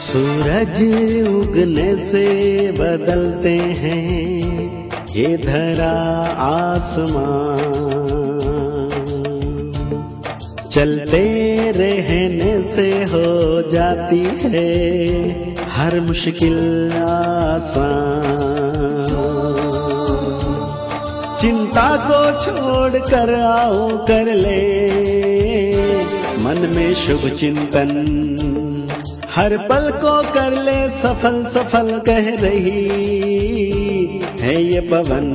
सूरज उगने से बदलते हैं ये धरा आसमां, चलते रहने से हो जाती है हर मुश्किल आसान। चिंता को छोड़ कर आओ कर ले मन में शुभ चिंतन, हर पल को कर ले सफल सफल कह रही है ये पवन।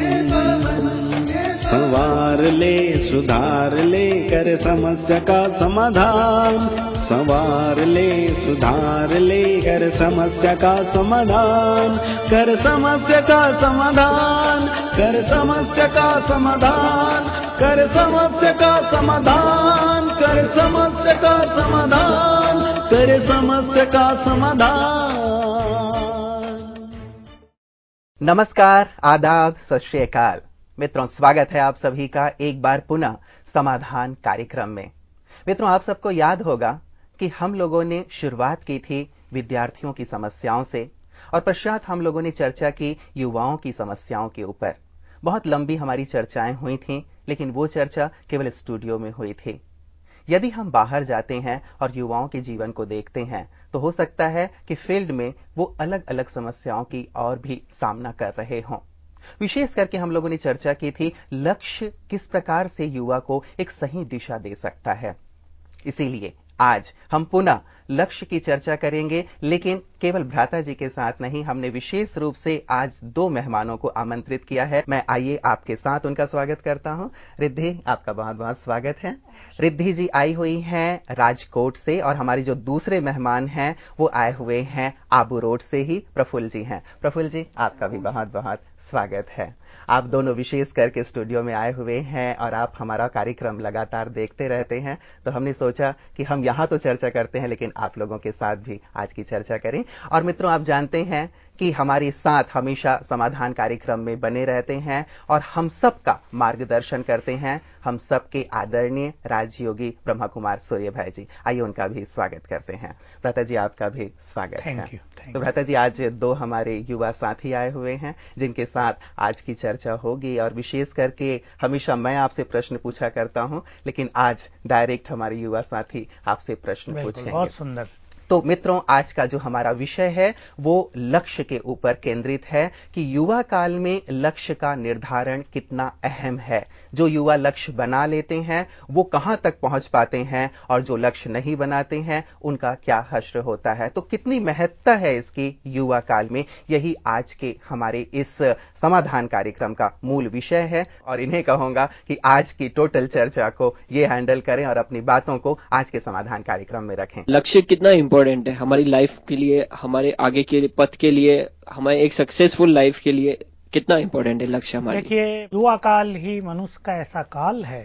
संवार ले सुधार ले कर समस्या का समाधान, संवार ले सुधार ले कर समस्या का समाधान, कर समस्या का समाधान, कर समस्या का समाधान, कर समस्या का समाधान, कर समस्या का समाधान, कर समस्या का समाधान। नमस्कार, आदाब, सत श्री अकाल। मित्रों, स्वागत है आप सभी का एक बार पुनः समाधान कार्यक्रम में। मित्रों, आप सबको याद होगा कि हम लोगों ने शुरुआत की थी विद्यार्थियों की समस्याओं से और पश्चात हम लोगों ने चर्चा की युवाओं की समस्याओं के ऊपर। बहुत लंबी हमारी चर्चाएं हुई थीं, लेकिन वो चर्चा केवल स्टूडियो में हुई थी। यदि हम बाहर जाते हैं और युवाओं के जीवन को देखते हैं तो हो सकता है कि फील्ड में वो अलग अलग समस्याओं की और भी सामना कर रहे हों। विशेष करके हम लोगों ने चर्चा की थी लक्ष्य किस प्रकार से युवा को एक सही दिशा दे सकता है। इसीलिए आज हम पुनः लक्ष्य की चर्चा करेंगे, लेकिन केवल भ्राता जी के साथ नहीं, हमने विशेष रूप से आज दो मेहमानों को आमंत्रित किया है। मैं आइए आपके साथ उनका स्वागत करता हूं। रिद्धि, आपका बहुत बहुत स्वागत है। रिद्धि जी आई हुई हैं राजकोट से और हमारी जो दूसरे मेहमान हैं वो आए हुए हैं आबू रोड से ही, प्रफुल्ल जी हैं। प्रफुल्ल जी, आपका भी बहुत बहुत स्वागत है। आप दोनों विशेष करके स्टूडियो में आए हुए हैं और आप हमारा कार्यक्रम लगातार देखते रहते हैं, तो हमने सोचा कि हम यहाँ तो चर्चा करते हैं लेकिन आप लोगों के साथ भी आज की चर्चा करें। और मित्रों, आप जानते हैं कि हमारे साथ हमेशा समाधान कार्यक्रम में बने रहते हैं और हम सबका मार्गदर्शन करते हैं हम सबके आदरणीय राजयोगी ब्रह्मा कुमार सूर्य भाई जी। आइए उनका भी स्वागत करते हैं। भ्राता जी, आपका भी स्वागत है। तो भ्राता जी, आज दो हमारे युवा साथी आए हुए हैं जिनके साथ आज की चर्चा होगी और विशेष करके हमेशा मैं आपसे प्रश्न पूछा करता हूं, लेकिन आज डायरेक्ट हमारे युवा साथी आपसे प्रश्न पूछेंगे। बहुत सुंदर। तो मित्रों, आज का जो हमारा विषय है वो लक्ष्य के ऊपर केंद्रित है कि युवा काल में लक्ष्य का निर्धारण कितना अहम है। जो युवा लक्ष्य बना लेते हैं वो कहां तक पहुंच पाते हैं और जो लक्ष्य नहीं बनाते हैं उनका क्या हश्र होता है। तो कितनी महत्ता है इसकी युवा काल में, यही आज के हमारे इस समाधान कार्यक्रम का मूल विषय है। और इन्हें कहूंगा कि आज की टोटल चर्चा को ये हैंडल करें और अपनी बातों को आज के समाधान कार्यक्रम में रखें। लक्ष्य कितना इम्पोर्टेंट है हमारी लाइफ के लिए, हमारे आगे के पथ के लिए, हमारे एक सक्सेसफुल लाइफ के लिए कितना इम्पोर्टेंट है लक्ष्य हमारे। देखिए, युवा काल ही मनुष्य का ऐसा काल है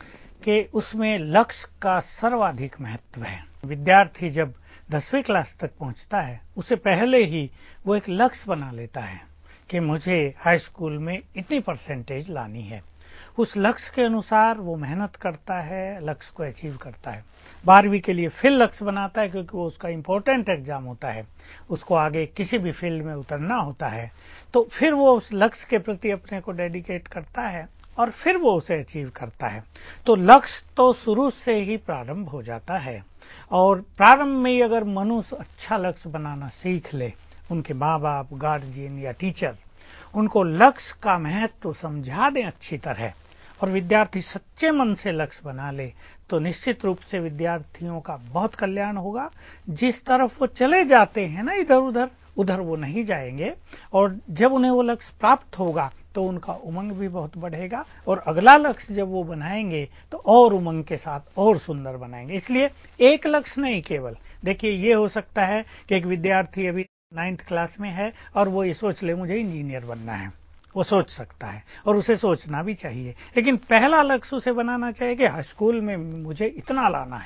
कि उसमें लक्ष्य का सर्वाधिक महत्व है। विद्यार्थी जब 10वीं क्लास तक पहुंचता है उससे पहले ही वो एक लक्ष्य बना लेता है कि मुझे हाई स्कूल में इतनी परसेंटेज लानी है। उस लक्ष्य के अनुसार वो मेहनत करता है, लक्ष्य को अचीव करता है। 12वीं के लिए फिर लक्ष्य बनाता है क्योंकि वो उसका इम्पोर्टेंट एग्जाम होता है, उसको आगे किसी भी फील्ड में उतरना होता है। तो फिर वो उस लक्ष्य के प्रति अपने को डेडिकेट करता है और फिर वो उसे अचीव करता है। तो लक्ष्य तो शुरू से ही प्रारंभ हो जाता है और प्रारंभ में ही अगर मनुष्य अच्छा लक्ष्य बनाना सीख ले, उनके माँ बाप, गार्जियन या टीचर उनको लक्ष्य का महत्व समझा दें अच्छी तरह और विद्यार्थी सच्चे मन से लक्ष्य बना ले, तो निश्चित रूप से विद्यार्थियों का बहुत कल्याण होगा। जिस तरफ वो चले जाते हैं ना इधर उधर, उधर वो नहीं जाएंगे और जब उन्हें वो लक्ष्य प्राप्त होगा तो उनका उमंग भी बहुत बढ़ेगा और अगला लक्ष्य जब वो बनाएंगे तो और उमंग के साथ और सुंदर बनाएंगे। इसलिए एक लक्ष्य नहीं केवल, देखिए ये हो सकता है कि एक विद्यार्थी अभी 9th क्लास में है और वो ये सोच ले मुझे इंजीनियर बनना है, वो सोच सकता है और उसे सोचना भी चाहिए। लेकिन पहला लक्ष्य उसे बनाना चाहिए कि स्कूल में मुझे इतना लाना है,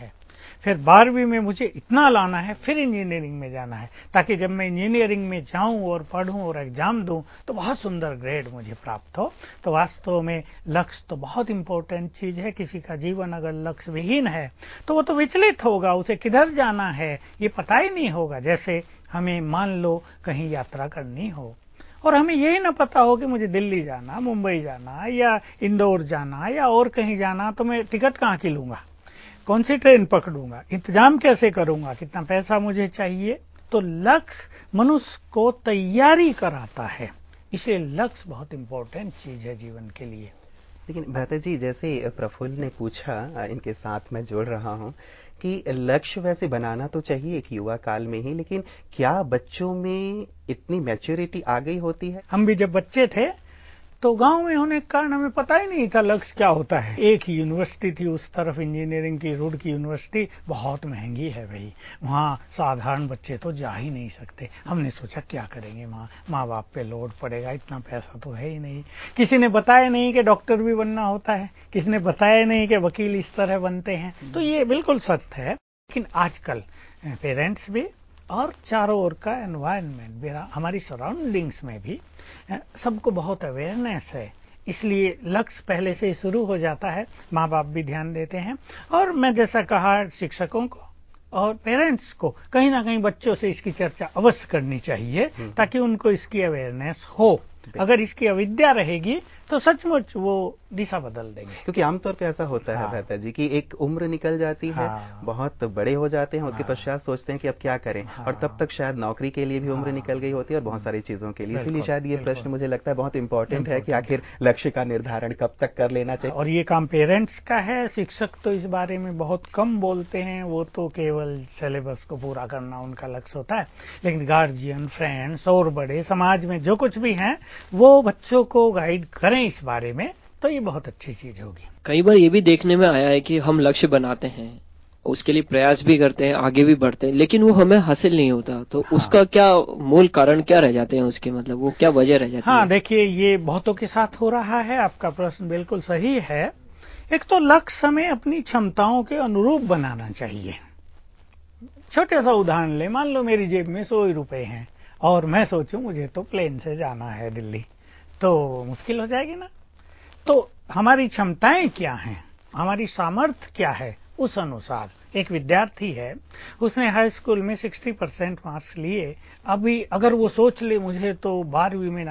फिर 12वीं में मुझे इतना लाना है, फिर इंजीनियरिंग में जाना है, ताकि जब मैं इंजीनियरिंग में जाऊं और पढ़ूं और एग्जाम दूं तो बहुत सुंदर ग्रेड मुझे प्राप्त हो। तो वास्तव में लक्ष्य तो बहुत इंपॉर्टेंट चीज है। किसी का जीवन अगर लक्ष्य विहीन है तो वो तो विचलित होगा, उसे किधर जाना है ये पता ही नहीं होगा। जैसे हमें मान लो कहीं यात्रा करनी हो और हमें यही ना पता हो कि मुझे दिल्ली जाना, मुंबई जाना या इंदौर जाना या और कहीं जाना, तो मैं टिकट कहाँ की लूंगा, कौन सी ट्रेन पकड़ूंगा, इंतजाम कैसे करूंगा, कितना पैसा मुझे चाहिए। तो लक्ष्य मनुष्य को तैयारी कराता है, इसलिए लक्ष्य बहुत इंपॉर्टेंट चीज है जीवन के लिए। लेकिन भ्राता जी, जैसे प्रफुल्ल ने पूछा, इनके साथ मैं जोड़ रहा हूं कि लक्ष्य वैसे बनाना तो चाहिए एक युवा काल में ही, लेकिन क्या बच्चों में इतनी मैच्योरिटी आ गई होती है? हम भी जब बच्चे थे तो गांव में होने के कारण हमें पता ही नहीं था लक्ष्य क्या होता है। एक ही यूनिवर्सिटी थी उस तरफ, इंजीनियरिंग की, रुड़की यूनिवर्सिटी, बहुत महंगी है भाई, वहाँ साधारण बच्चे तो जा ही नहीं सकते। हमने सोचा क्या करेंगे, माँ बाप पे लोड पड़ेगा, इतना पैसा तो है ही नहीं। किसी ने बताया नहीं कि डॉक्टर भी बनना होता है, किसी ने बताया नहीं कि वकील इस तरह बनते हैं। तो ये बिल्कुल सत्य है। लेकिन आजकल पेरेंट्स भी और चारों ओर का एनवायरनमेंट, हमारी सराउंडिंग्स में भी सबको बहुत अवेयरनेस है, इसलिए लक्ष्य पहले से ही शुरू हो जाता है। माँ बाप भी ध्यान देते हैं, और मैं जैसा कहा, शिक्षकों को और पेरेंट्स को कहीं ना कहीं बच्चों से इसकी चर्चा अवश्य करनी चाहिए, ताकि उनको इसकी अवेयरनेस हो। अगर इसकी अविद्या रहेगी तो सचमुच वो दिशा बदल देंगे। क्योंकि आमतौर पे ऐसा होता है भ्राता जी कि एक उम्र निकल जाती है, बहुत बड़े हो जाते हैं, उसके पश्चात सोचते हैं कि अब क्या करें, और तब तक शायद नौकरी के लिए भी उम्र निकल गई होती है और बहुत सारी चीजों के लिए। इसलिए शायद ये प्रश्न मुझे लगता है बहुत इंपॉर्टेंट है कि आखिर लक्ष्य का निर्धारण कब तक कर लेना चाहिए। और ये काम पेरेंट्स का है, शिक्षक तो इस बारे में बहुत कम बोलते हैं, वो तो केवल सिलेबस को पूरा करना उनका लक्ष्य होता है। लेकिन गार्जियन, फ्रेंड्स और बड़े समाज में जो कुछ भी हैं वो बच्चों को गाइड करें इस बारे में, तो ये बहुत अच्छी चीज होगी। कई बार ये भी देखने में आया है कि हम लक्ष्य बनाते हैं, उसके लिए प्रयास भी करते हैं, आगे भी बढ़ते हैं, लेकिन वो हमें हासिल नहीं होता। तो उसका क्या मूल कारण क्या रह जाते हैं उसके, मतलब वो क्या वजह रह जाती है? देखिए, ये बहुतों के साथ हो रहा है। आपका प्रश्न बिल्कुल सही है। एक तो लक्ष्य हमें अपनी क्षमताओं के अनुरूप बनाना चाहिए। छोटे सा उदाहरण ले, मान लो मेरी जेब में 100 रुपए हैं और मैं सोचूं मुझे तो प्लेन से जाना है दिल्ली, तो मुश्किल हो जाएगी ना। तो हमारी क्षमताएं क्या हैं, हमारी सामर्थ्य क्या है, उस अनुसार। एक विद्यार्थी है, उसने हाई स्कूल में 60% मार्क्स लिए। अभी अगर वो सोच ले मुझे तो 12वीं में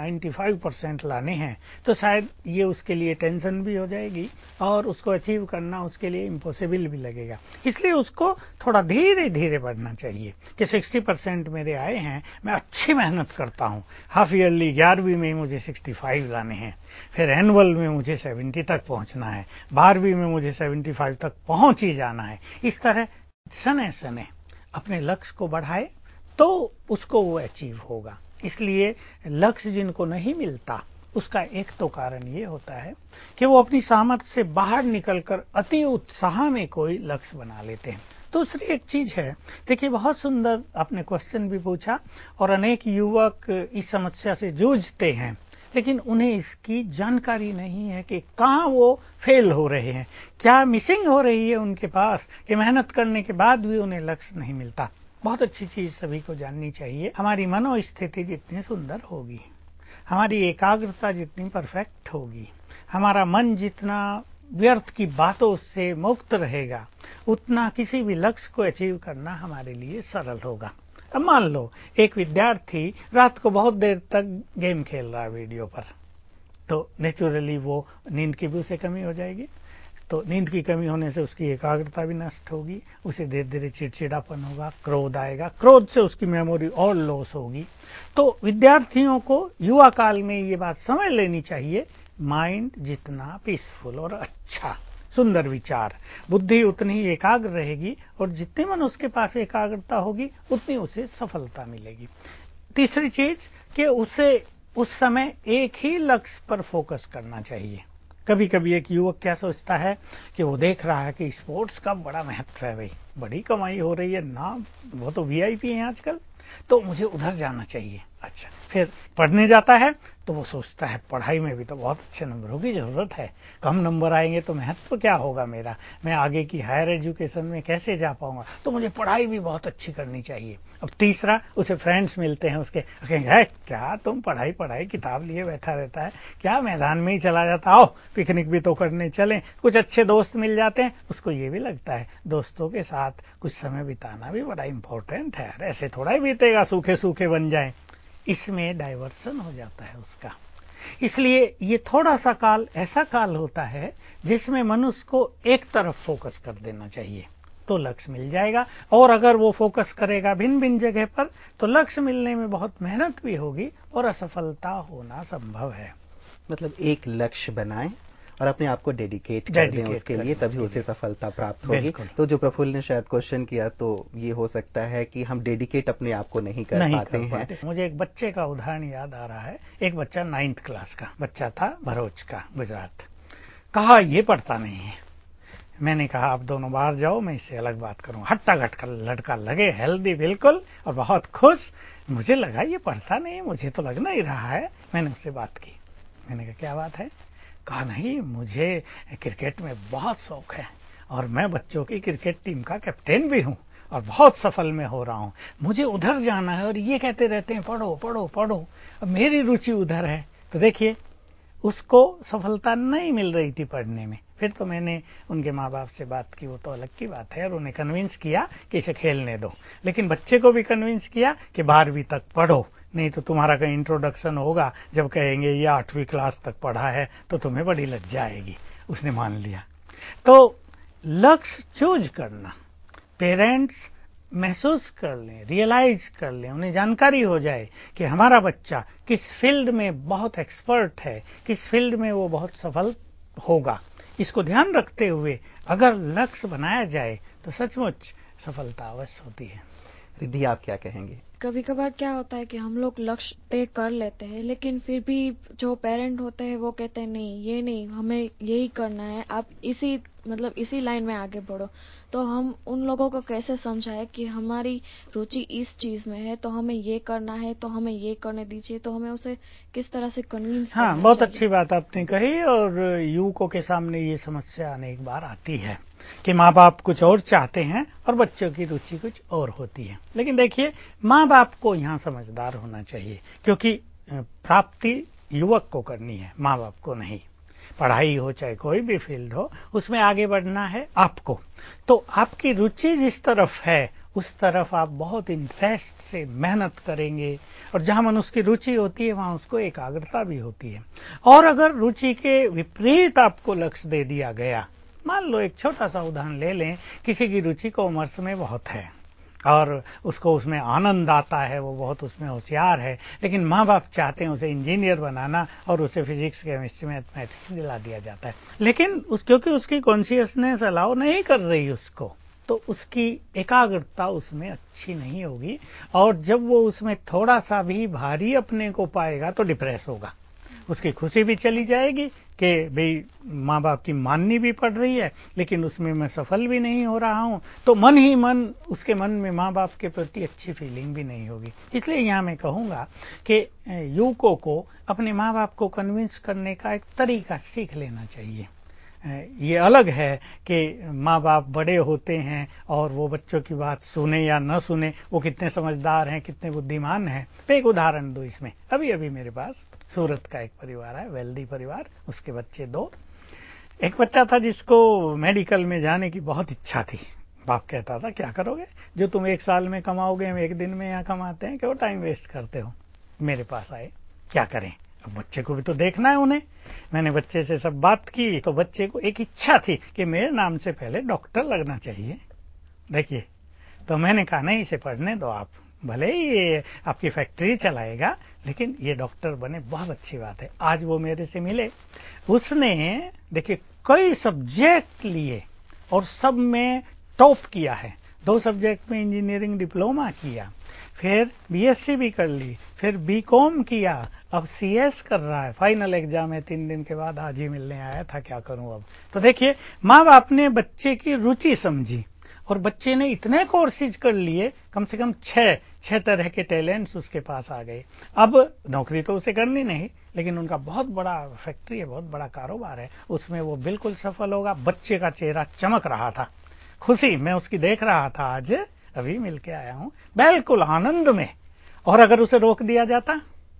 95% लाने हैं, तो शायद ये उसके लिए टेंशन भी हो जाएगी और उसको अचीव करना उसके लिए इम्पॉसिबल भी लगेगा। इसलिए उसको थोड़ा धीरे धीरे बढ़ना चाहिए कि 60% मेरे आए हैं, मैं अच्छी मेहनत करता हूँ, हाफ ईयरली 11वीं में मुझे 65 लाने हैं, फिर एनुअल में मुझे 70 तक पहुंचना है, 12वीं में मुझे 75 तक पहुंच ही जाना है। इस तरह सने सने अपने लक्ष्य को बढ़ाए तो उसको वो अचीव होगा। इसलिए लक्ष्य जिनको नहीं मिलता उसका एक तो कारण ये होता है कि वो अपनी सामर्थ्य से बाहर निकलकर अति उत्साह में कोई लक्ष्य बना लेते हैं। दूसरी एक चीज है, देखिए, बहुत सुंदर आपने क्वेश्चन भी पूछा, और अनेक युवक इस समस्या से जूझते हैं, लेकिन उन्हें इसकी जानकारी नहीं है कि कहाँ वो फेल हो रहे हैं, क्या मिसिंग हो रही है उनके पास, कि मेहनत करने के बाद भी उन्हें लक्ष्य नहीं मिलता। बहुत अच्छी चीज सभी को जाननी चाहिए। हमारी मनोस्थिति जितनी सुंदर होगी, हमारी एकाग्रता जितनी परफेक्ट होगी, हमारा मन जितना व्यर्थ की बातों से मुक्त रहेगा, उतना किसी भी लक्ष्य को अचीव करना हमारे लिए सरल होगा। अब मान लो एक विद्यार्थी रात को बहुत देर तक गेम खेल रहा है वीडियो पर, तो नेचुरली वो नींद की भी उसे कमी हो जाएगी। तो नींद की कमी होने से उसकी एकाग्रता भी नष्ट होगी, उसे धीरे धीरे चिड़चिड़ापन होगा, क्रोध आएगा, क्रोध से उसकी मेमोरी और लॉस होगी। तो विद्यार्थियों को युवा काल में ये बात समझ लेनी चाहिए, माइंड जितना पीसफुल और अच्छा, सुंदर विचार, बुद्धि उतनी ही एकाग्र रहेगी, और जितनी मनुष्य के पास एकाग्रता होगी उतनी उसे सफलता मिलेगी। तीसरी चीज कि उसे उस समय एक ही लक्ष्य पर फोकस करना चाहिए। कभी कभी एक युवक क्या सोचता है कि वो देख रहा है कि स्पोर्ट्स का बड़ा महत्व है, भाई बड़ी कमाई हो रही है ना, वो तो वीआईपी है आजकल, तो मुझे उधर जाना चाहिए। अच्छा, फिर पढ़ने जाता है तो वो सोचता है पढ़ाई में भी तो बहुत अच्छे नंबरों की जरूरत है, कम नंबर आएंगे तो महत्व क्या होगा मेरा, मैं आगे की हायर एजुकेशन में कैसे जा पाऊंगा, तो मुझे पढ़ाई भी बहुत अच्छी करनी चाहिए। अब तीसरा, उसे फ्रेंड्स मिलते हैं उसके, कहेंगे क्या तुम पढ़ाई पढ़ाई किताब लिए बैठा रहता है, क्या मैदान में ही चला जाता, आओ पिकनिक भी तो करने चलें। कुछ अच्छे दोस्त मिल जाते हैं, उसको ये भी लगता है दोस्तों के साथ कुछ समय बिताना भी बड़ा इंपॉर्टेंट है, ऐसे थोड़ा ही बीतेगा सूखे सूखे बन जाए। इसमें डाइवर्सन हो जाता है उसका। इसलिए ये थोड़ा सा काल ऐसा काल होता है जिसमें मनुष्य को एक तरफ फोकस कर देना चाहिए तो लक्ष्य मिल जाएगा, और अगर वो फोकस करेगा भिन्न भिन्न जगह पर तो लक्ष्य मिलने में बहुत मेहनत भी होगी और असफलता होना संभव है। मतलब एक लक्ष्य बनाएं और अपने आप को डेडिकेट कर दें उसके लिए, तभी उसे सफलता प्राप्त होगी। तो जो प्रफुल्ल ने शायद क्वेश्चन किया, तो ये हो सकता है कि हम डेडिकेट अपने आप को नहीं कर पाते हैं। मुझे एक बच्चे का उदाहरण याद आ रहा है। एक बच्चा 9th क्लास का बच्चा था, भरूच का, गुजरात। कहा ये पढ़ता नहीं है। मैंने कहा आप दोनों बाहर जाओ, मैं इससे अलग बात करूं। हट्टा घटका लड़का लगे, हेल्दी बिल्कुल और बहुत खुश। मुझे लगा ये पढ़ता नहीं, मुझे तो लगना ही रहा है। मैंने उससे बात की, मैंने कहा क्या बात है? कहा नहीं, मुझे क्रिकेट में बहुत शौक है और मैं बच्चों की क्रिकेट टीम का कैप्टन भी हूं और बहुत सफल में हो रहा हूं। मुझे उधर जाना है और ये कहते रहते हैं पढ़ो पढ़ो पढ़ो। अब मेरी रुचि उधर है। तो देखिए, उसको सफलता नहीं मिल रही थी पढ़ने में। फिर तो मैंने उनके माँ बाप से बात की, वो तो अलग की बात है, और उन्हें कन्विंस किया कि इसे खेलने दो। लेकिन बच्चे को भी कन्विंस किया कि 12वीं तक पढ़ो, नहीं तो तुम्हारा कहीं इंट्रोडक्शन होगा, जब कहेंगे ये 8वीं क्लास तक पढ़ा है तो तुम्हें बड़ी लज्जा आएगी। उसने मान लिया। तो लक्ष्य चूज करना, पेरेंट्स महसूस कर लें, रियलाइज कर लें, उन्हें जानकारी हो जाए कि हमारा बच्चा किस फील्ड में बहुत एक्सपर्ट है, किस फील्ड में वो बहुत सफल होगा। इसको ध्यान रखते हुए अगर लक्ष्य बनाया जाए तो सचमुच सफलता अवश्य होती है। रिद्धि, आप क्या कहेंगे? कभी कभार क्या होता है कि हम लोग लक्ष्य तय कर लेते हैं, लेकिन फिर भी जो पेरेंट होते हैं वो कहते हैं नहीं, ये नहीं, हमें यही करना है, आप इसी लाइन में आगे बढ़ो। तो हम उन लोगों को कैसे समझाएं कि हमारी रुचि इस चीज में है तो हमें ये करना है, तो हमें ये करने दीजिए। तो हमें उसे किस तरह से कन्विंस करना चाहिए? बहुत अच्छी बात आपने कही। और युवकों के सामने ये समस्या अनेक बार आती है कि माँ बाप कुछ और चाहते हैं और बच्चों की रुचि कुछ और होती है। लेकिन देखिए, माँ बाप को यहाँ समझदार होना चाहिए, क्योंकि प्राप्ति युवक को करनी है, माँ बाप को नहीं। पढ़ाई हो चाहे कोई भी फील्ड हो, उसमें आगे बढ़ना है आपको। तो आपकी रुचि जिस तरफ है उस तरफ आप बहुत इंटरेस्ट से मेहनत करेंगे, और जहां मनुष्य की रुचि होती है वहां उसको एकाग्रता भी होती है। और अगर रुचि के विपरीत आपको लक्ष्य दे दिया गया, मान लो एक छोटा सा उदाहरण ले लें, किसी की रुचि कॉमर्स में बहुत है और उसको उसमें आनंद आता है, वो बहुत उसमें होशियार है, लेकिन माँ बाप चाहते हैं उसे इंजीनियर बनाना और उसे फिजिक्स केमिस्ट्री मैथमेटिक्स दिला दिया जाता है। लेकिन क्योंकि उसकी कॉन्शियसनेस अलाउ नहीं कर रही उसको, तो उसकी एकाग्रता उसमें अच्छी नहीं होगी, और जब वो उसमें थोड़ा सा भी भारी अपने को पाएगा तो डिप्रेस होगा। उसकी खुशी भी चली जाएगी कि भाई माँ बाप की माननी भी पड़ रही है लेकिन उसमें मैं सफल भी नहीं हो रहा हूँ, तो मन ही मन उसके मन में माँ बाप के प्रति अच्छी फीलिंग भी नहीं होगी। इसलिए यहाँ मैं कहूँगा कि युवकों को अपने माँ बाप को कन्विंस करने का एक तरीका सीख लेना चाहिए। ये अलग है कि माँ बाप बड़े होते हैं और वो बच्चों की बात सुने या न सुने, वो कितने समझदार हैं, कितने बुद्धिमान हैं। मैं एक उदाहरण दूं इसमें। अभी मेरे पास सूरत का एक परिवार है, वेल्दी परिवार, उसके बच्चे 2। एक बच्चा था जिसको मेडिकल में जाने की बहुत इच्छा थी। बाप कहता था क्या करोगे, जो तुम एक साल में कमाओगे हम एक दिन में यहाँ कमाते हैं, क्यों टाइम वेस्ट करते हो। मेरे पास आए, क्या करें, अब बच्चे को भी तो देखना है उन्हें। मैंने बच्चे से सब बात की, तो बच्चे को एक इच्छा थी कि मेरे नाम से पहले डॉक्टर लगना चाहिए। देखिए, तो मैंने कहा नहीं, इसे पढ़ने दो आप, भले ही ये आपकी फैक्ट्री चलाएगा लेकिन ये डॉक्टर बने, बहुत अच्छी बात है। आज वो मेरे से मिले, उसने देखिए कई सब्जेक्ट लिए और सब में टॉप किया है। 2 सब्जेक्ट में इंजीनियरिंग डिप्लोमा किया, फिर बीएससी भी कर ली, फिर बीकॉम किया, अब सीएस कर रहा है। फाइनल एग्जाम है 3 दिन के बाद, आज ही मिलने आया था, क्या करूं अब। तो देखिए, माँ बाप ने बच्चे की रुचि समझी और बच्चे ने इतने कोर्सेज कर लिए, कम से कम 6 तरह के टैलेंट्स उसके पास आ गए। अब नौकरी तो उसे करनी नहीं, लेकिन उनका बहुत बड़ा फैक्ट्री है, बहुत बड़ा कारोबार है, उसमें वो बिल्कुल सफल होगा। बच्चे का चेहरा चमक रहा था, खुशी मैं उसकी देख रहा था, आज अभी मिलके आया हूं, बिल्कुल आनंद में। और अगर उसे रोक दिया जाता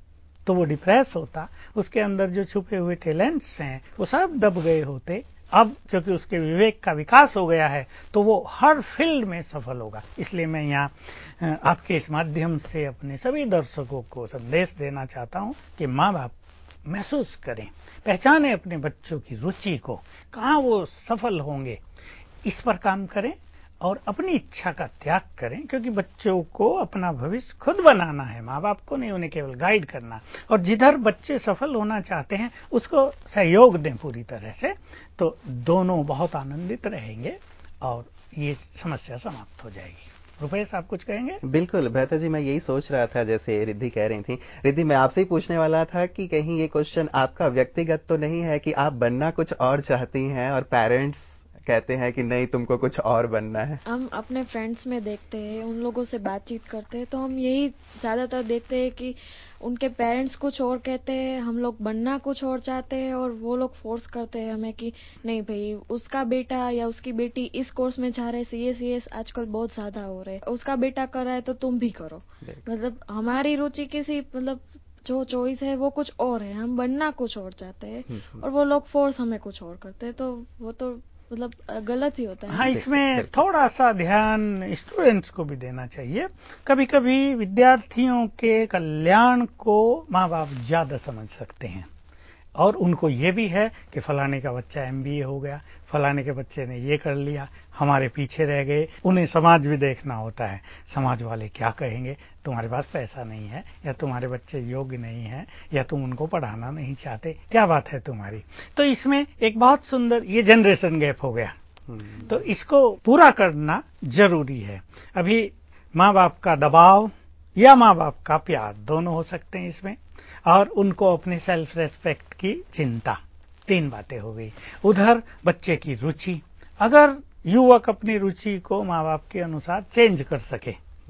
तो वो डिप्रेस होता, उसके अंदर जो छुपे हुए टैलेंट्स हैं वो सब दब गए होते। अब क्योंकि उसके विवेक का विकास हो गया है तो वो हर फील्ड में सफल होगा। इसलिए मैं यहाँ आपके इस माध्यम से अपने सभी दर्शकों को संदेश देना चाहता हूँ कि माँ बाप महसूस करें, पहचानें अपने बच्चों की रुचि को, कहाँ वो सफल होंगे, इस पर काम करें और अपनी इच्छा का त्याग करें, क्योंकि बच्चों को अपना भविष्य खुद बनाना है, माँ बाप को नहीं, उन्हें केवल गाइड करना। और जिधर बच्चे सफल होना चाहते हैं उसको सहयोग दें पूरी तरह से, तो दोनों बहुत आनंदित रहेंगे और ये समस्या समाप्त हो जाएगी। रुपेश, आप कुछ कहेंगे? बिल्कुल भ्राता जी, मैं यही सोच रहा था, जैसे रिद्धि कह रही थी। रिद्धि, मैं आपसे ही पूछने वाला था कि कहीं ये क्वेश्चन आपका व्यक्तिगत तो नहीं है कि आप बनना कुछ और चाहती हैं और पेरेंट्स कहते हैं कि नहीं तुमको कुछ और बनना है? हम अपने फ्रेंड्स में देखते हैं, उन लोगों से बातचीत करते हैं, तो हम यही ज्यादातर देखते हैं कि उनके पेरेंट्स कुछ और कहते हैं, हम लोग बनना कुछ और चाहते हैं, और वो लोग फोर्स करते हैं हमें कि नहीं भाई, उसका बेटा या उसकी बेटी इस कोर्स में जा रहे, सीएस आजकल बहुत ज्यादा हो रहे, उसका बेटा कर रहा है तो तुम भी करो। मतलब हमारी रुचि किसी, मतलब जो चॉइस है वो कुछ और है, हम बनना कुछ और चाहते हैं और वो लोग फोर्स हमें कुछ और करते हैं, तो वो तो मतलब गलत ही होता है। हाँ, इसमें थोड़ा सा ध्यान स्टूडेंट्स को भी देना चाहिए। कभी कभी विद्यार्थियों के कल्याण को माँ बाप ज्यादा समझ सकते हैं, और उनको ये भी है कि फलाने का बच्चा एमबीए हो गया, फलाने के बच्चे ने ये कर लिया, हमारे पीछे रह गए। उन्हें समाज भी देखना होता है, समाज वाले क्या कहेंगे, तुम्हारे पास पैसा नहीं है, या तुम्हारे बच्चे योग्य नहीं है, या तुम उनको पढ़ाना नहीं चाहते, क्या बात है तुम्हारी। तो इसमें एक बहुत सुंदर ये जनरेशन गैप हो गया, तो इसको पूरा करना जरूरी है। अभी माँ बाप का दबाव या माँ बाप का प्यार दोनों हो सकते हैं इसमें, और उनको अपने सेल्फ रेस्पेक्ट की चिंता, 3 बातें हो गई। उधर बच्चे की रुचि, अगर युवक अपनी रुचि को माँ बाप के अनुसार चेंज कर सके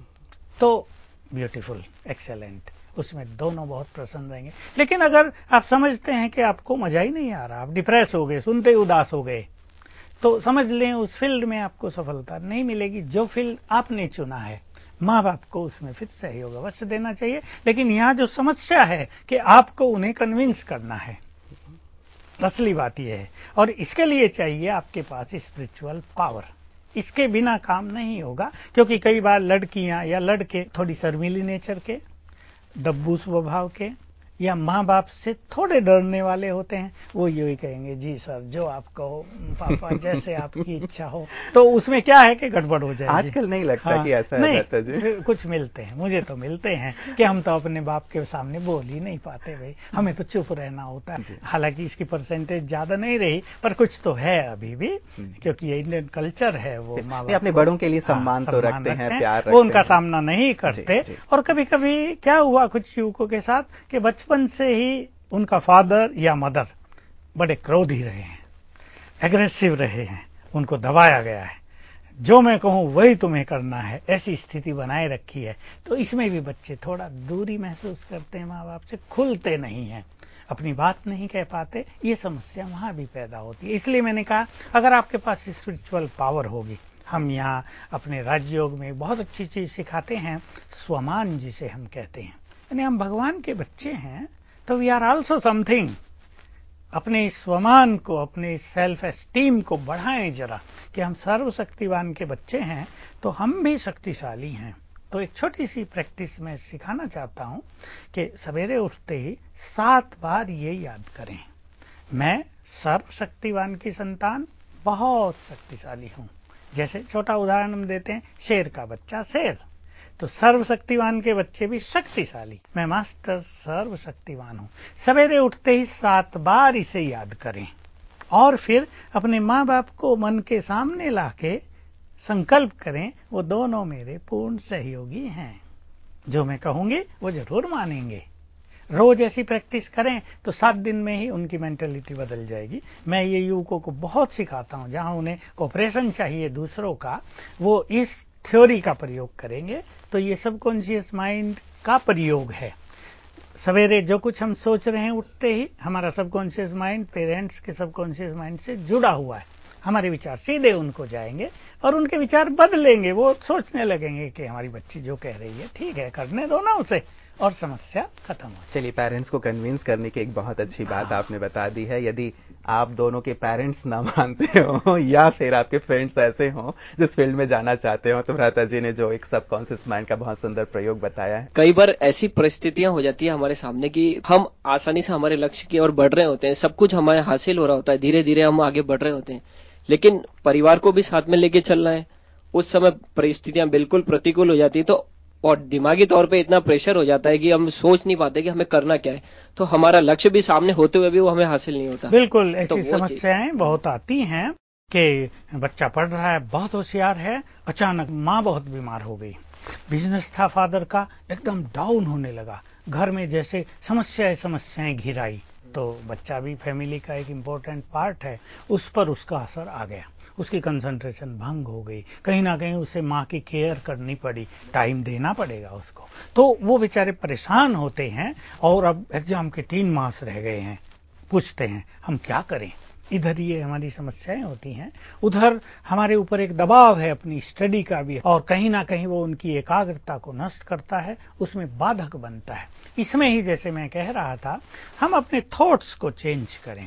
तो ब्यूटीफुल, एक्सेलेंट, उसमें दोनों बहुत प्रसन्न रहेंगे। लेकिन अगर आप समझते हैं कि आपको मजा ही नहीं आ रहा, आप डिप्रेस हो गए, सुनते ही उदास हो गए, तो समझ लें उस फील्ड में आपको सफलता नहीं मिलेगी जो फील्ड आपने चुना है। माँ बाप को उसमें फिर सहयोग अवश्य देना चाहिए, लेकिन यहाँ जो समस्या है कि आपको उन्हें कन्विंस करना है, असली बात यह है। और इसके लिए चाहिए आपके पास स्पिरिचुअल पावर, इसके बिना काम नहीं होगा। क्योंकि कई बार लड़कियां या लड़के थोड़ी शर्मीली नेचर के, दब्बू स्वभाव के, या माँ बाप से थोड़े डरने वाले होते हैं, वो यही कहेंगे जी सर जो आप कहो पापा, जैसे आपकी इच्छा हो। तो उसमें क्या है कि गड़बड़ हो जाएगी। आजकल नहीं लगता कि ऐसा नहीं, रहता जी? कुछ मिलते हैं, मुझे तो मिलते हैं कि हम तो अपने बाप के सामने बोल ही नहीं पाते भाई, हमें तो चुप रहना होता है। हालांकि इसकी परसेंटेज ज्यादा नहीं रही, पर कुछ तो है अभी भी, क्योंकि ये इंडियन कल्चर है। वो माँ बाप अपने बड़ों के लिए सम्मान तो रखते हैं, प्यार रखते हैं, वो उनका सामना नहीं करते। और कभी कभी क्या हुआ कुछ युवकों के साथ कि बचपन से ही उनका फादर या मदर बड़े क्रोधी रहे हैं, एग्रेसिव रहे हैं, उनको दबाया गया है, जो मैं कहूं वही तुम्हें करना है, ऐसी स्थिति बनाए रखी है। तो इसमें भी बच्चे थोड़ा दूरी महसूस करते हैं, माँ बाप से खुलते नहीं हैं, अपनी बात नहीं कह पाते, ये समस्या वहां भी पैदा होती है। इसलिए मैंने कहा अगर आपके पास स्पिरिचुअल पावर होगी, हम यहाँ अपने राजयोग में बहुत अच्छी चीज सिखाते हैं, स्वमान जिसे हम कहते हैं, यानी हम भगवान के बच्चे हैं तो वी आर आल्सो समथिंग। अपने स्वमान को, अपने सेल्फ एस्टीम को बढ़ाएं जरा, कि हम सर्वशक्तिवान के बच्चे हैं तो हम भी शक्तिशाली हैं। तो एक छोटी सी प्रैक्टिस मैं सिखाना चाहता हूं कि सवेरे उठते ही 7 बार ये याद करें, मैं सर्वशक्तिवान की संतान, बहुत शक्तिशाली हूं। जैसे छोटा उदाहरण हम देते हैं, शेर का बच्चा शेर, तो सर्वशक्तिवान के बच्चे भी शक्तिशाली, मैं मास्टर सर्वशक्तिवान हूं। सवेरे उठते ही 7 बार इसे याद करें, और फिर अपने माँ बाप को मन के सामने लाके संकल्प करें, वो दोनों मेरे पूर्ण सहयोगी हैं, जो मैं कहूंगी वो जरूर मानेंगे, रोज ऐसी प्रैक्टिस करें तो 7 दिन में ही उनकी मेंटेलिटी बदल जाएगी। मैं ये युवकों को बहुत सिखाता हूँ, जहाँ उन्हें कोऑपरेशन चाहिए दूसरों का, वो इस थ्योरी का प्रयोग करेंगे तो ये सबकॉन्शियस माइंड का प्रयोग है। सवेरे जो कुछ हम सोच रहे हैं उठते ही हमारा सबकॉन्शियस माइंड पेरेंट्स के सबकॉन्शियस माइंड से जुड़ा हुआ है। हमारे विचार सीधे उनको जाएंगे और उनके विचार बदलेंगे। वो सोचने लगेंगे कि हमारी बच्ची जो कह रही है ठीक है, करने दो ना उसे, और समस्या खत्म हो। चलिए, पेरेंट्स को कन्विंस करने की एक बहुत अच्छी बात आपने बता दी है। यदि आप दोनों के पेरेंट्स ना मानते हो या फिर आपके फ्रेंड्स ऐसे हों जिस फील्ड में जाना चाहते हो, तो भ्राता जी ने जो एक सबकॉन्शियस माइंड का बहुत सुंदर प्रयोग बताया है। कई बार ऐसी परिस्थितियां हो जाती है हमारे सामने कि हम आसानी से हमारे लक्ष्य की ओर बढ़ रहे होते हैं, सब कुछ हमारे हासिल हो रहा होता है, धीरे धीरे हम आगे बढ़ रहे होते हैं, लेकिन परिवार को भी साथ में लेके चलना है। उस समय परिस्थितियां बिल्कुल प्रतिकूल हो जाती है, तो और दिमागी तौर पे इतना प्रेशर हो जाता है कि हम सोच नहीं पाते कि हमें करना क्या है, तो हमारा लक्ष्य भी सामने होते हुए भी वो हमें हासिल नहीं होता। बिल्कुल ऐसी समस्याएं बहुत आती हैं कि बच्चा पढ़ रहा है, बहुत होशियार है, अचानक माँ बहुत बीमार हो गई, बिजनेस था फादर का, एकदम डाउन होने लगा, घर में जैसे समस्याएं घिर आई, तो बच्चा भी फैमिली का एक इम्पोर्टेंट पार्ट है, उस पर उसका असर आ गया, उसकी कंसंट्रेशन भंग हो गई, कहीं ना कहीं उसे माँ की केयर करनी पड़ी, टाइम देना पड़ेगा उसको, तो वो बेचारे परेशान होते हैं। और अब एग्जाम के 3 मास रह गए हैं, पूछते हैं हम क्या करें। इधर ये हमारी समस्याएं होती हैं, उधर हमारे ऊपर एक दबाव है अपनी स्टडी का भी, और कहीं ना कहीं वो उनकी एकाग्रता को नष्ट करता है, उसमें बाधक बनता है। इसमें ही जैसे मैं कह रहा था, हम अपने थॉट्स को चेंज करें,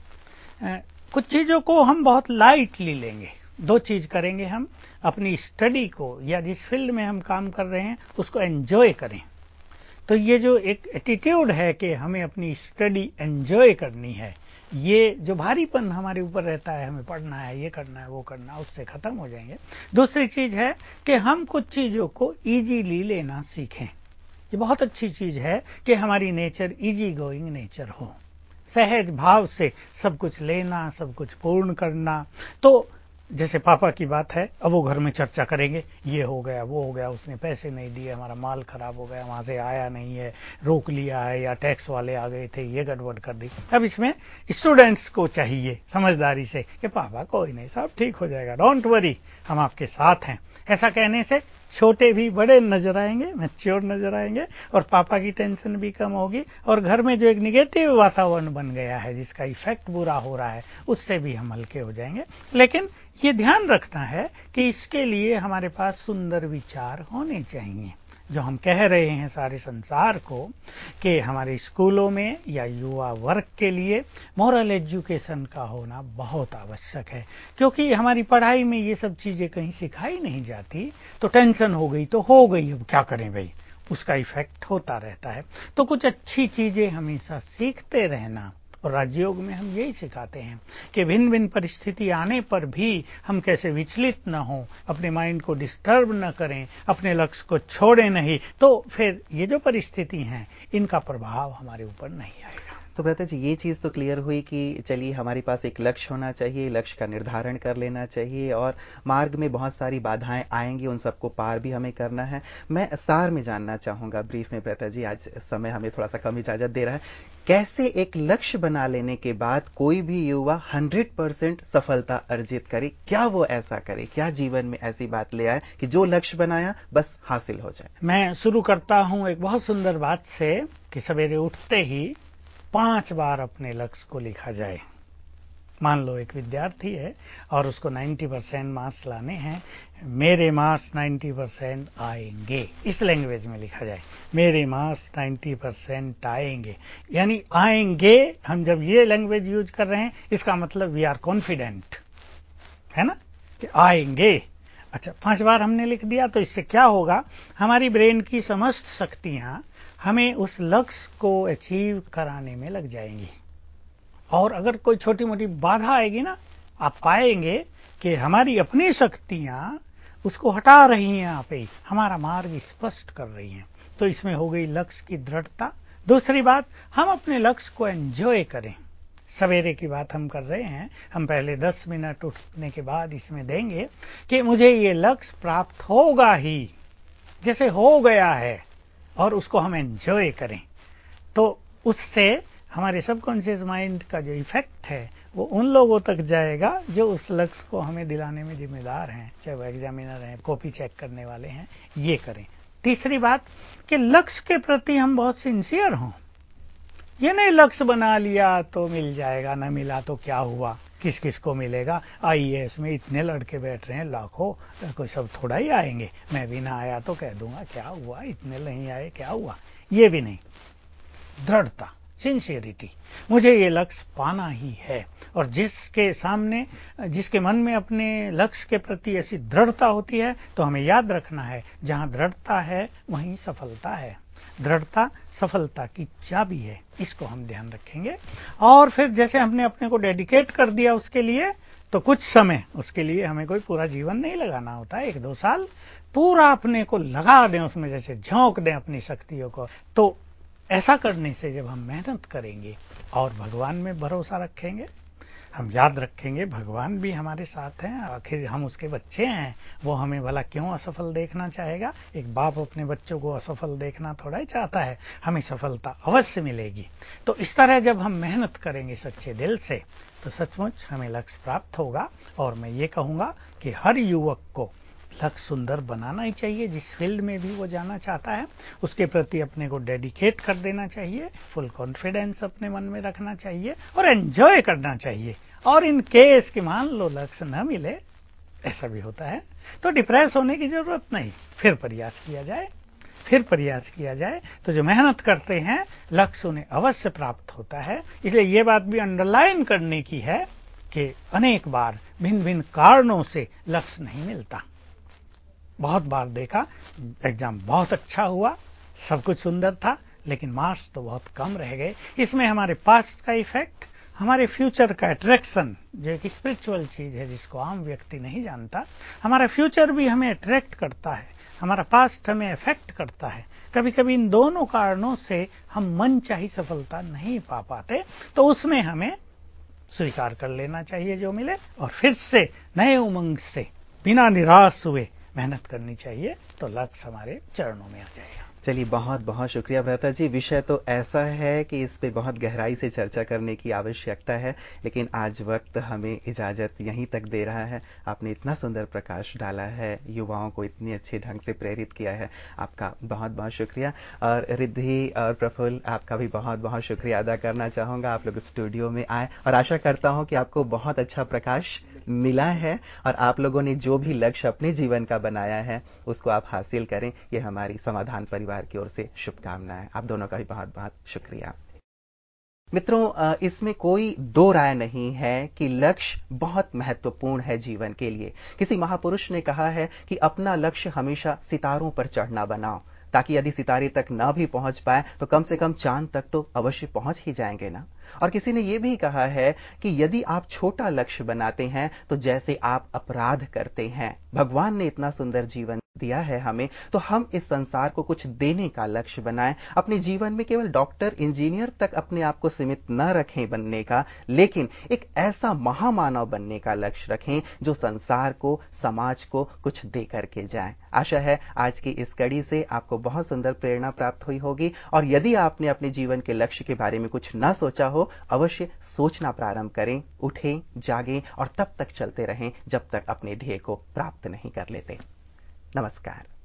कुछ चीजों को हम बहुत लाइटली लेंगे। 2 चीज करेंगे, हम अपनी स्टडी को या जिस फील्ड में हम काम कर रहे हैं उसको एंजॉय करें। तो ये जो एक एटीट्यूड है कि हमें अपनी स्टडी एंजॉय करनी है, ये जो भारीपन हमारे ऊपर रहता है, हमें पढ़ना है, ये करना है, वो करना है, उससे खत्म हो जाएंगे। दूसरी चीज है कि हम कुछ चीजों को इजीली लेना सीखें। ये बहुत अच्छी चीज है कि हमारी नेचर इजी गोइंग नेचर हो, सहज भाव से सब कुछ लेना, सब कुछ पूर्ण करना। तो जैसे पापा की बात है, अब वो घर में चर्चा करेंगे, ये हो गया, वो हो गया, उसने पैसे नहीं दिए, हमारा माल खराब हो गया, वहां से आया नहीं है, रोक लिया है, या टैक्स वाले आ गए थे, ये गड़बड़ कर दी। अब इसमें स्टूडेंट्स को चाहिए समझदारी से कि पापा कोई नहीं, सब ठीक हो जाएगा, डोंट वरी, हम आपके साथ हैं। ऐसा कहने से छोटे भी बड़े नजर आएंगे, मैच्योर नजर आएंगे, और पापा की टेंशन भी कम होगी, और घर में जो एक निगेटिव वातावरण बन गया है जिसका इफेक्ट बुरा हो रहा है, उससे भी हम हल्के हो जाएंगे। लेकिन ये ध्यान रखना है कि इसके लिए हमारे पास सुंदर विचार होने चाहिए। जो हम कह रहे हैं सारे संसार को कि हमारे स्कूलों में या युवा वर्ग के लिए मॉरल एजुकेशन का होना बहुत आवश्यक है, क्योंकि हमारी पढ़ाई में ये सब चीजें कहीं सिखाई नहीं जाती। तो टेंशन हो गई तो हो गई, अब क्या करें भाई, उसका इफेक्ट होता रहता है। तो कुछ अच्छी चीजें हमेशा सीखते रहना, और राजयोग में हम यही सिखाते हैं कि भिन्न भिन्न परिस्थिति आने पर भी हम कैसे विचलित न हो, अपने माइंड को डिस्टर्ब न करें, अपने लक्ष्य को छोड़े नहीं, तो फिर ये जो परिस्थिति हैं इनका प्रभाव हमारे ऊपर नहीं आएगा। तो भ्राता जी, ये चीज तो क्लियर हुई कि चलिए हमारे पास एक लक्ष्य होना चाहिए, लक्ष्य का निर्धारण कर लेना चाहिए, और मार्ग में बहुत सारी बाधाएं आएंगी, उन सबको पार भी हमें करना है। मैं सार में जानना चाहूंगा ब्रीफ में, भ्राता जी आज समय हमें थोड़ा सा कम इजाजत दे रहा है, कैसे एक लक्ष्य बना लेने के बाद कोई भी युवा 100% सफलता अर्जित करे, क्या वो ऐसा करे, क्या जीवन में ऐसी बात ले आए कि जो लक्ष्य बनाया बस हासिल हो जाए। मैं शुरू करता हूं एक बहुत सुंदर बात से कि सवेरे उठते ही 5 बार अपने लक्ष्य को लिखा जाए। मान लो एक विद्यार्थी है और उसको 90% मार्क्स लाने हैं, मेरे मार्क्स 90% आएंगे, इस लैंग्वेज में लिखा जाए, मेरे मार्क्स 90% आएंगे। यानी आएंगे, हम जब ये लैंग्वेज यूज कर रहे हैं इसका मतलब वी आर कॉन्फिडेंट, है ना, कि आएंगे। अच्छा, 5 बार हमने लिख दिया, तो इससे क्या होगा, हमारी ब्रेन की समस्त शक्तियां हमें उस लक्ष्य को अचीव कराने में लग जाएंगी। और अगर कोई छोटी मोटी बाधा आएगी ना, आप पाएंगे कि हमारी अपनी शक्तियां उसको हटा रही हैं, आप ही हमारा मार्ग स्पष्ट कर रही हैं। तो इसमें हो गई लक्ष्य की दृढ़ता। दूसरी बात, हम अपने लक्ष्य को एंजॉय करें। सवेरे की बात हम कर रहे हैं, हम पहले 10 मिनट उठने के बाद इसमें देंगे कि मुझे ये लक्ष्य प्राप्त होगा ही, जैसे हो गया है, और उसको हम एंजॉय करें। तो तो उससे हमारे सबकॉन्शियस माइंड का जो इफेक्ट है वो उन लोगों तक जाएगा जो उस लक्ष्य को हमें दिलाने में जिम्मेदार हैं, चाहे वो एग्जामिनर हैं, कॉपी चेक करने वाले हैं, ये करें। तीसरी बात कि लक्ष्य के प्रति हम बहुत सिंसियर हों। ये नहीं लक्ष्य बना लिया तो मिल जाएगा, ना मिला तो क्या हुआ, किस किस को मिलेगा। आईएएस में इतने लड़के बैठ रहे हैं लाखों, कोई सब थोड़ा ही आएंगे, मैं भी ना आया तो कह दूंगा क्या हुआ, इतने नहीं आए क्या हुआ। ये भी नहीं, दृढ़ता, सिंसियरिटी, मुझे ये लक्ष्य पाना ही है। और जिसके मन में अपने लक्ष्य के प्रति ऐसी दृढ़ता होती है तो हमें याद रखना है, जहां दृढ़ता है वहीं सफलता है। दृढ़ता सफलता की चाबी है, इसको हम ध्यान रखेंगे। और फिर जैसे हमने अपने को डेडिकेट कर दिया उसके लिए, तो कुछ समय उसके लिए हमें कोई पूरा जीवन नहीं लगाना होता है, 1-2 साल पूरा अपने को लगा दें उसमें, जैसे झोंक दें अपनी शक्तियों को। तो ऐसा करने से जब हम मेहनत करेंगे और भगवान में भरोसा रखेंगे, हम याद रखेंगे भगवान भी हमारे साथ हैं, आखिर हम उसके बच्चे हैं, वो हमें भला क्यों असफल देखना चाहेगा। एक बाप अपने बच्चों को असफल देखना थोड़ा ही चाहता है, हमें सफलता अवश्य मिलेगी। तो इस तरह जब हम मेहनत करेंगे सच्चे दिल से तो सचमुच हमें लक्ष्य प्राप्त होगा। और मैं ये कहूँगा कि हर युवक को लक्ष्य सुंदर बनाना ही चाहिए, जिस फील्ड में भी वो जाना चाहता है उसके प्रति अपने को डेडिकेट कर देना चाहिए, फुल कॉन्फिडेंस अपने मन में रखना चाहिए और एंजॉय करना चाहिए। और इन केस कि मान लो लक्ष्य न मिले, ऐसा भी होता है, तो डिप्रेस होने की जरूरत नहीं, फिर प्रयास किया जाए तो जो मेहनत करते हैं लक्ष्य उन्हें अवश्य प्राप्त होता है। इसलिए ये बात भी अंडरलाइन करने की है कि अनेक बार भिन्न भिन्न कारणों से लक्ष्य नहीं मिलता। बहुत बार देखा, एग्जाम बहुत अच्छा हुआ, सब कुछ सुंदर था, लेकिन मार्क्स तो बहुत कम रह गए। इसमें हमारे पास्ट का इफेक्ट, हमारे फ्यूचर का अट्रैक्शन, जो एक स्पिरिचुअल चीज है जिसको आम व्यक्ति नहीं जानता, हमारा फ्यूचर भी हमें अट्रैक्ट करता है, हमारा पास्ट हमें अफेक्ट करता है। कभी कभी इन दोनों कारणों से हम मनचाही सफलता नहीं पा पाते, तो उसमें हमें स्वीकार कर लेना चाहिए जो मिले, और फिर से नए उमंग से बिना निराश हुए मेहनत करनी चाहिए, तो लक्ष्य हमारे चरणों में आ जाएगा। चलिए, बहुत बहुत शुक्रिया भ्राता जी। विषय तो ऐसा है कि इस पे बहुत गहराई से चर्चा करने की आवश्यकता है, लेकिन आज वक्त हमें इजाजत यहीं तक दे रहा है। आपने इतना सुंदर प्रकाश डाला है, युवाओं को इतने अच्छे ढंग से प्रेरित किया है, आपका बहुत बहुत शुक्रिया। और रिद्धि और प्रफुल्ल, आपका भी बहुत बहुत शुक्रिया अदा करना चाहूँगा। आप लोग स्टूडियो में आए और आशा करता हूँ कि आपको बहुत अच्छा प्रकाश मिला है और आप लोगों ने जो भी लक्ष्य अपने जीवन का बनाया है उसको आप हासिल करें। ये हमारी समाधान परिवार की ओर से शुभकामनाएं। आप दोनों का भी बहुत बहुत शुक्रिया। मित्रों, इसमें कोई दो राय नहीं है कि लक्ष्य बहुत महत्वपूर्ण है जीवन के लिए। किसी महापुरुष ने कहा है कि अपना लक्ष्य हमेशा सितारों पर चढ़ना बनाओ, ताकि यदि सितारे तक ना भी पहुंच पाए तो कम से कम चांद तक तो अवश्य पहुंच ही जाएंगे ना। और किसी ने यह भी कहा है कि यदि आप छोटा लक्ष्य बनाते हैं तो जैसे आप अपराध करते हैं। भगवान ने इतना सुंदर जीवन दिया है हमें, तो हम इस संसार को कुछ देने का लक्ष्य बनाएं। अपने जीवन में केवल डॉक्टर इंजीनियर तक अपने आप को सीमित न रखें बनने का, लेकिन एक ऐसा महामानव बनने का लक्ष्य रखें जो संसार को, समाज को कुछ दे करके जाए। आशा है आज की इस कड़ी से आपको बहुत सुंदर प्रेरणा प्राप्त हुई होगी, और यदि आपने अपने जीवन के लक्ष्य के बारे में कुछ न सोचा हो, अवश्य सोचना प्रारंभ करें, उठें, जागें और तब तक चलते रहें जब तक अपने ध्येय को प्राप्त नहीं कर लेते। नमस्कार।